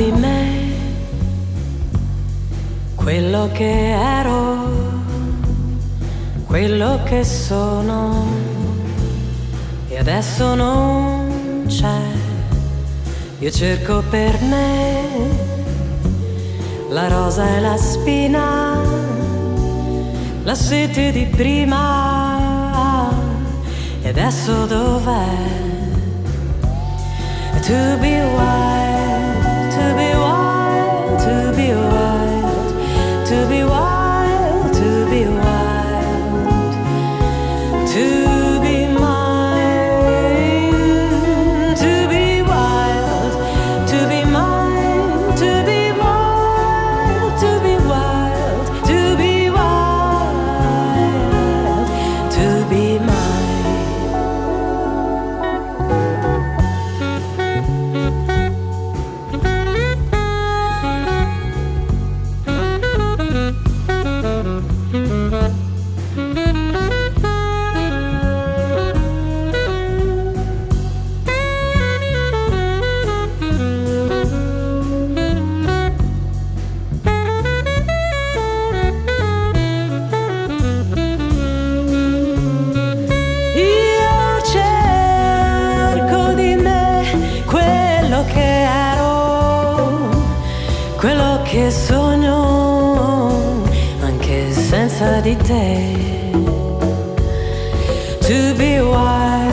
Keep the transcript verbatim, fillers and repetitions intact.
di me, quello che ero, quello che sono, e adesso non c'è. Io cerco per me la rosa e la spina, la sete di prima, e adesso dov'è? To be wild, to be wild, to be wild, to be wild, to be wild, to be mine, to be wild, to be mine, to be wild, to be wild, to be wild, to be mine. Quello che sogno anche senza di te. To be wild.